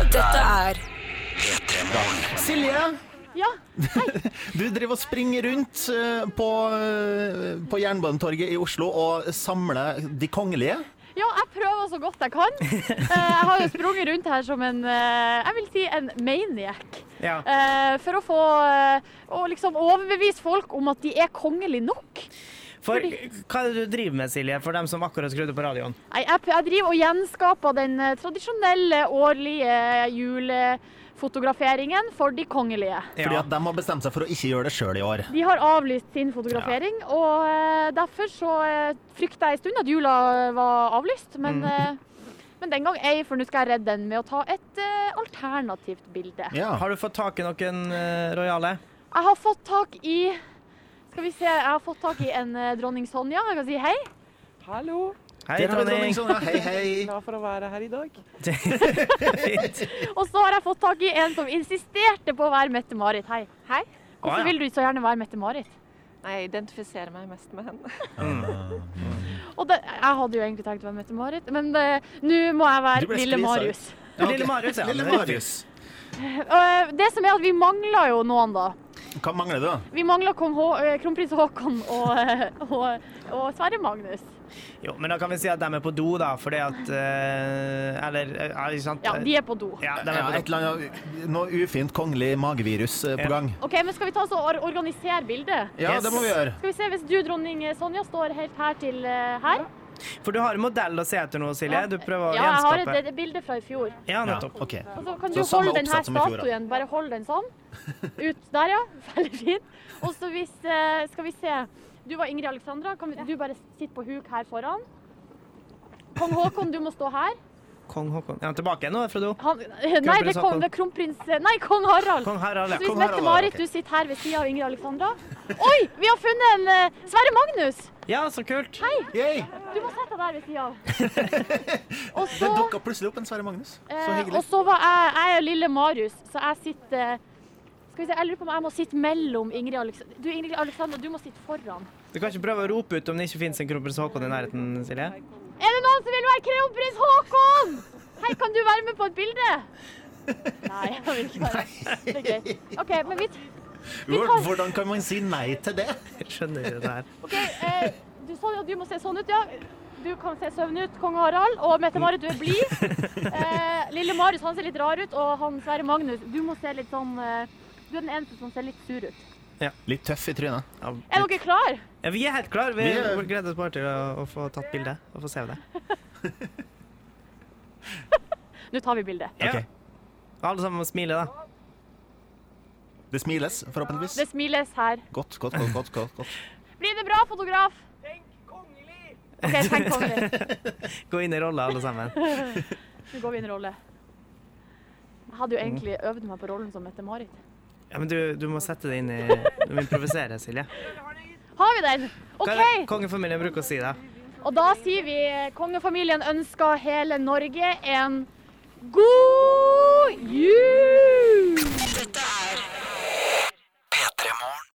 Dette Silje, Ja, du driver og springer rundt på Jernbanetorget i Oslo og samler de kongelige. ja, jeg prøver så godt jeg kan. Jeg har jo sprunget rundt her som jeg vil si en maniac. Ja. For å få å liksom overbevise folk om at de er kongelig nok. For hva er det du driver med, Silje, for dem som akkurat skrudde på radioen? Nei, jeg driver og gjenskaper den tradisjonelle årlige julefotograferingen for de kongelige. Fordi at de har bestemt seg for å ikke gjøre det selv i år. De har avlyst sin fotografering, og derfor så frykta jeg en stund at jula var avlyst. Men den gang ei, for nå skal jeg redde den med å ta et alternativt bilde. Ja. Har du fått tak i noen rojale? Jeg har fått tak i jeg har fått tak i en dronning Sonja. Jeg kan si hei. Hallo, Hei, Der har vi dronning. Sonja. Hei, hei. glad for å være her i dag. Fint. Og så har jeg fått tak i en som insisterte på å være Mette-Marit. Hei. Hei. Hvorfor ja. vil du så gjerne være Mette-Marit? Nei, jeg identifiserer meg mest med henne. Og jeg hadde jo egentlig tenkt å være Mette-Marit, men nå må jeg Du være ble lille skvisa Marius. Ja, ok. Lille Marius, ja. Lille det er Marius. Det som er at vi mangler jo noen da. Hva mangler du da? Vi mangler kronprins Håkon og Sverre Magnus. Jo, men da kan vi si at de er på do, da, fordi at ikke sant? Ja, de er på do. Ja, de er Ja, på et do. eller annet, noe ufint kongelig magevirus på Ja. gang. Ok, men skal vi ta så organisere bildet? Ja, Yes. det må vi gjøre. Skal vi se, hvis du, dronning Sonja, står helt her til her. For du har en modell å se etter nå, Silje. Du prøver å Ja, jeg har gjenskape. et bilde fra i fjor. Ja, nettopp. Ok. Og så kan Så du samme holde den her oppsett som i fjor, da. statuen. Bare hold den sånn. Ut der, ja. Veldig fint. Og så hvis, skal vi se. Du var Ingrid Alexandra. Kan du bare sitte på huk her foran? Kong Håkon, du må stå her. Kong Håkon. Er han tilbake igjen nå, Frodo? Nei, det er kronprins... Nei, kong Harald. Kong Harald, Så ja. hvis Kong Harald, Mette-Marit, ok. du sitter her ved siden av Ingrid Alexandra. Oi, vi har funnet en Sverre Magnus. Ja, så kult. Yay! Du må sette deg der ved siden av. Og Det så... dukket plutselig opp en Sverre Magnus. Så og hyggelig. så var jeg er lille Marius, så jeg sitter... Skal vi se, jeg lurer på om jeg må sitte mellom Ingrid Alexandra. Du, Ingrid Alexandra, du må sitte foran. Du kan ikke prøve å rope ut om det ikke finnes en kronprins Håkon i nærheten, Silje? Er det noen som vil være kronprins Håkon? Hei, kan du være med på et bilde? Nei, jeg vil ikke være. Det er greit. Ok, men vi tar... Hvordan kan man si nei til det? Jeg skjønner jo det her. Ok, du må se sånn ut, ja. Du kan se søvn ut, kong Harald, og Mette-Marit, du er blid. Lille Marius, han ser litt rar ut, og han Sverre Magnus, du må se litt sånn... Du er den eneste som ser litt sur ut. Litt tøff i trynet. Ja, Er dere klar? Ja, vi er helt klare. Vi Vi er- gleder oss bare til å få tatt bilde og få se det. Nå tar vi bildet. Ja. Ok. Alle sammen må smile, da. Det smiles, forhåpentligvis. Det smiles her. Godt. Blir det bra, fotograf? Ok, tenk kongelig. Gå inn i rolla, alle sammen. Nå går vi inn i rolle. Jeg hadde jo egentlig øvd meg på rollen som Mette-Marit. Ja, men du må sette det inn i... Du må improvisere, Silje. Har vi den? Hva er Ok! det kongefamilien bruker å si, da? Og da sier vi kongefamilien ønsker hele Norge en god jul!